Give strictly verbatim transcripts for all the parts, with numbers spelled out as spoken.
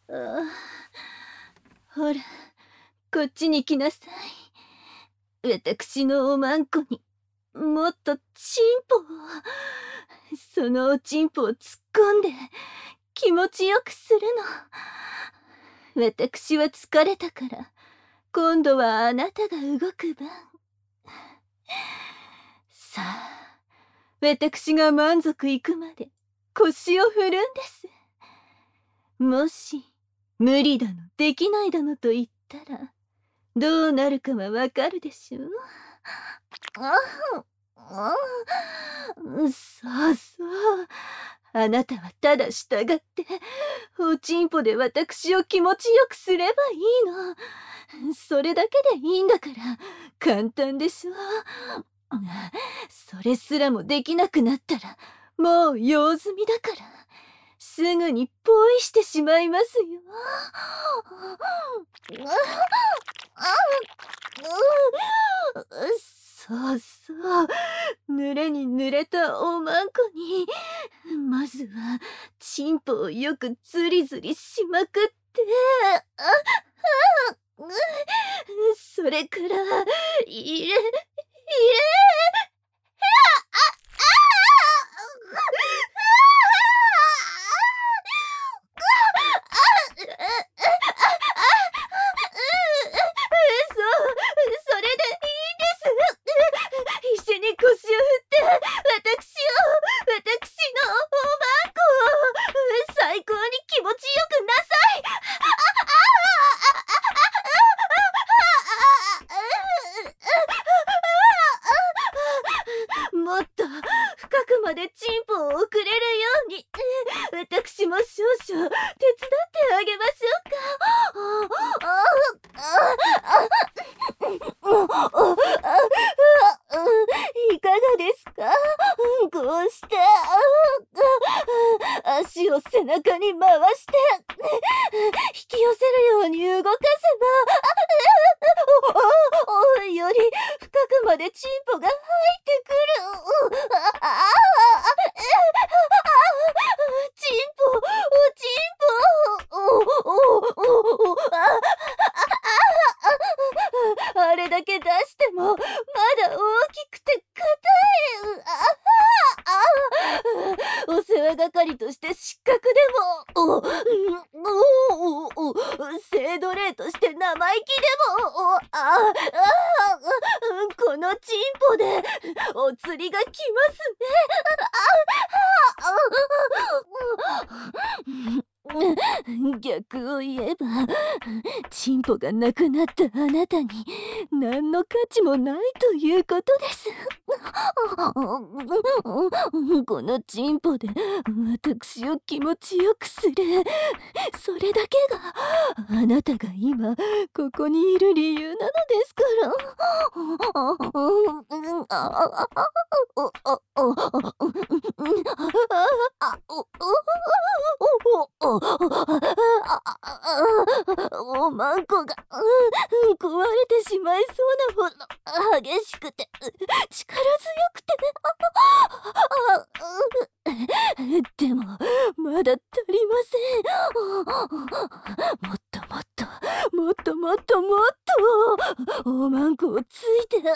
あほら、こっちに来なさい。私のおまんこにもっとチンポを、そのおちんぽを突っ込んで気持ちよくするの。私は疲れたから、今度はあなたが動く番。さあ、私が満足いくまで腰を振るんです。もし無理だのできないだのと言ったら、どうなるかはわかるでしょう。ああ、そうそう。あなたはただ従っておちんぽで私を気持ちよくすればいいの。それだけでいいんだから簡単でしょ。それすらもできなくなったらもう用済みだから、すぐにポイしてしまいますよ。そうそう、濡れに濡れたおまんこにまずはチンポをよくズリズリしまくって、それから入れ入れもっと深くまでチンポを送れるように私も少々手伝ってあげましょうか。いかがですか？こうして足を背中に回して引き寄せるように動かせばより深くまでチンポが入ってくる。チンポ、チンポ、あれだけ出してもまだ大きくて硬い。お世話係として失格でも、性奴隷として生意気でも、このチンポでお釣りが来ますね。逆を言えば、チンポがなくなったあなたに何の価値もないということです。このチンポで私を気持ちよくする、それだけがあなたが今ここにいる理由なのですから。おまんこが壊れてしまいそうなほど激しくて力強くてでもまだ足りません。もっともっともっともっともっとおまんこをついて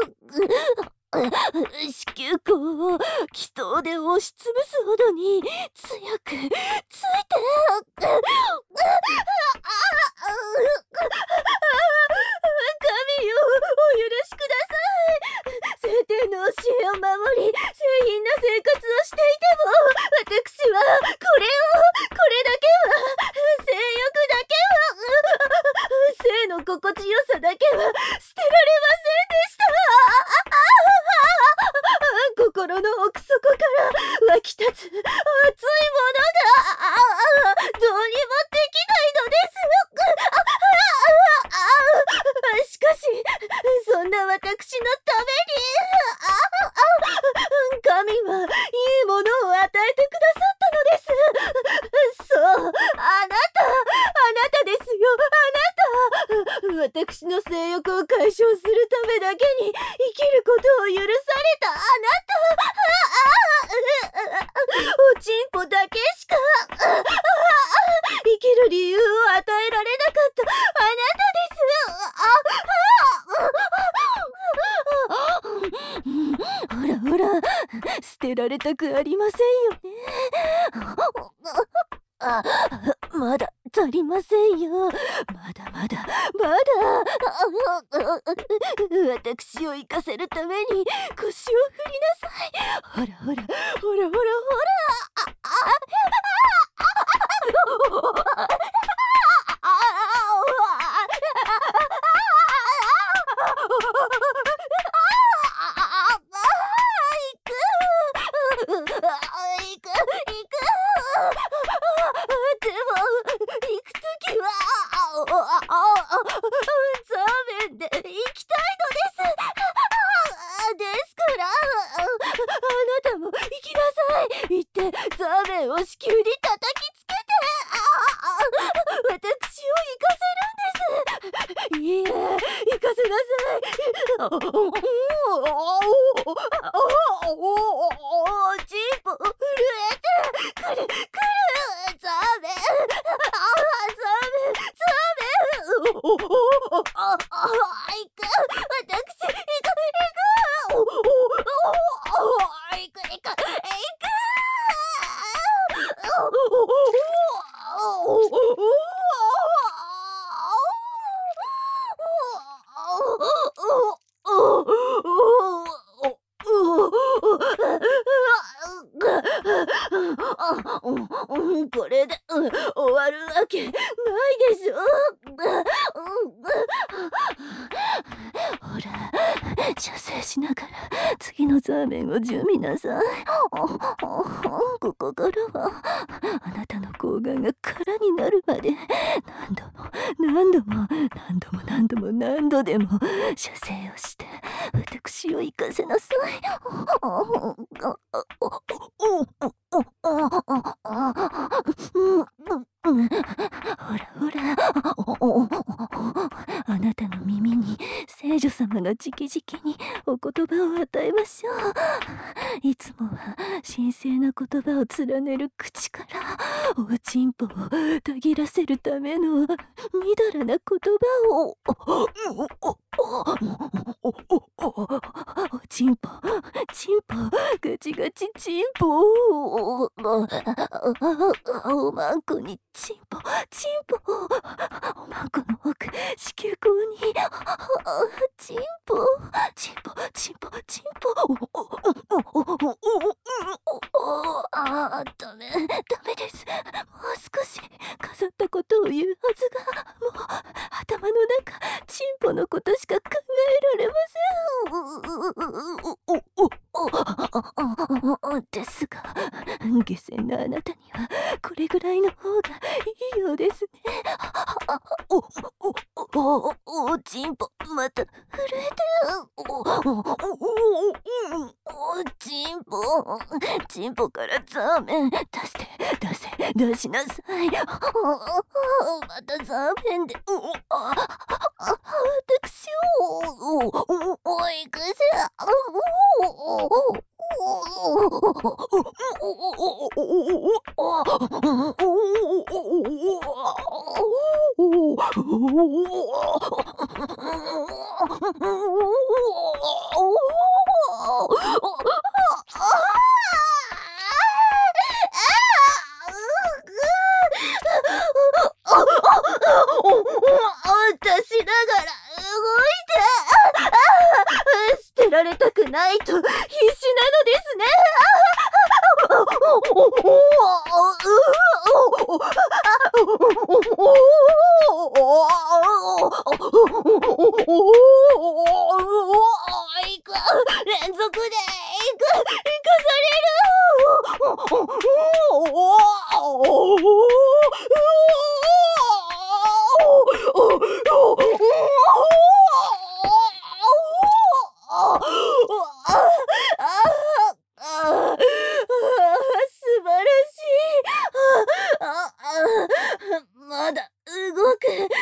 子宮口を気筒で押しつぶすほどに強くついて神よ、お許しください。聖典の教えを守り清貧な生活をしていても、私はこれをこれだけは性欲だけは性の心地よさだけは捨てられませんでした。心の奥底から湧き立つ熱いものがどうにもできないのです。しかしそんな私のために神はいいものを与えてくださったのです。そう、あなたあなたですよ、あなた。私の性欲を解消するためだけに生きることを許されたあなた。おちんぽだけしか生きる理由をれたくありませんよね。あ、まだ足りませんよ。まだまだまだ。私を生かせるために腰を振りなさい。ほらほらほらほらほら。行ってザーメンを子宮に叩きつけて、私を生かせるんです。いいえ、生かせなさい。チンポ震えてくるくる。ザーメン、ザーメン、ザーメン。ああ、行く。私行く行く。行く行く行く。これで終わるわけないでしょ。ほら、射精しながら次のザーメンを準備なさい。ここからはあなたの睾丸が空になるまで何度も何度も何度も何度も何度でも射精をして私を生かせなさい。ほらほら、あなたの耳に聖女様が直々にお言葉を与えましょう。いつもは神聖な言葉を連ねる口からおちんぽをたぎらせるためのみだらな言葉を。おちんぽ、ちんぽ、ガチガチちんぽ。おまんこにちんぽ、ちんぽ。おまんこの奥、子宮口にちんぽ、ちんぽ、ちんぽ、ちんぽ。ああ、ダメ、ダメです。もう少し飾ったことを言うはずが、もう頭の中、チンポのことしか考えられません。ですが、下船なあなたにはこれぐらいの方がいいようですね。お、お、お、お、チンポ、また震えてる。お、チンポ、チンポからザーメン出して、出せ、出しなさい。またザーメンで、私を、おいくぜ。私ながら動いて、捨てられたくないと必死なのですね。いく、連続でいく、いかされる。素晴らしい。まだ動く、動いて。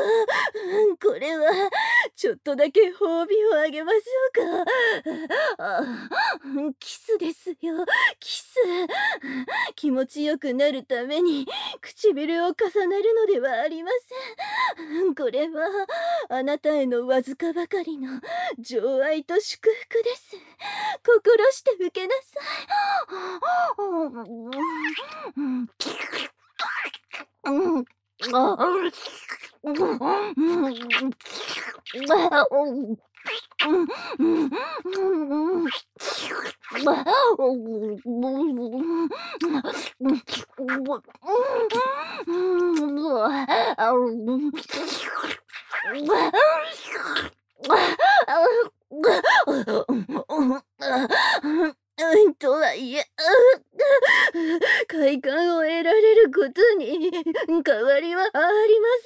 これはちょっとだけ褒美をあげましょうか。 あ、キスですよ、キス。気持ちよくなるために唇を重ねるのではありません。これはあなたへのわずかばかりの情愛と祝福です。心して受けなさい。とはいえ、快感を得られることに変わりはありま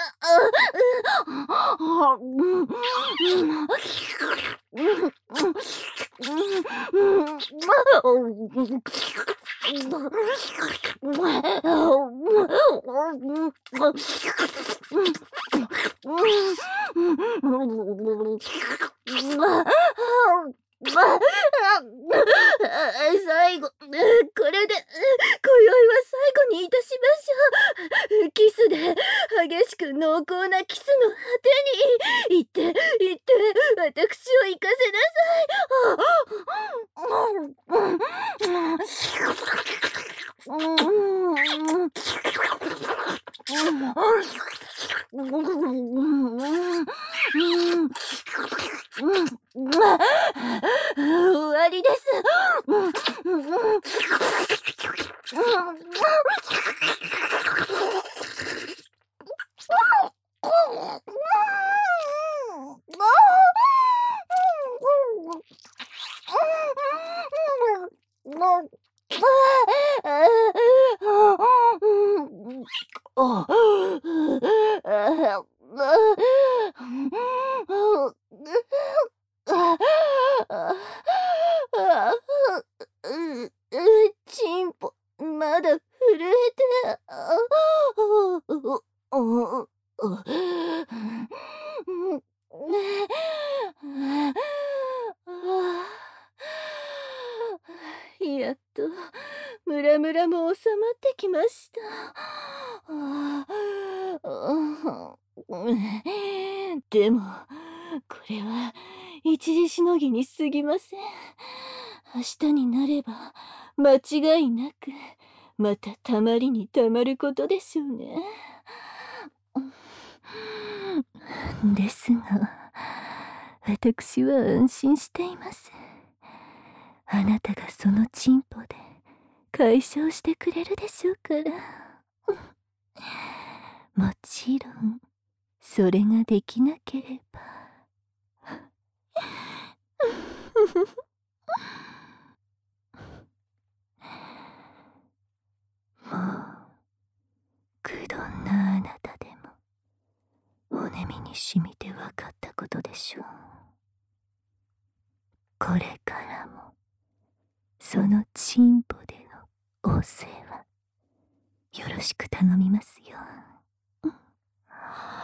せんが。最後、これで、今宵は最後にいたしましょう。キスで、激しく濃厚なキスの果てに、行って、行って、私を行かせな終わりです。チンポ、まだ震えて。やっとムラムラも収まってきました。でもこれは一時しのぎに過ぎません。明日になれば間違いなくまたたまりにたまることでしょうね。ですが私は安心しています。あなたがそのチンポで解消してくれるでしょうから。もちろんそれができなければもうくどんなあなたでも骨身に染みて分かったことでしょう。これからもそのチンポでのお世話よろしく頼みますよ。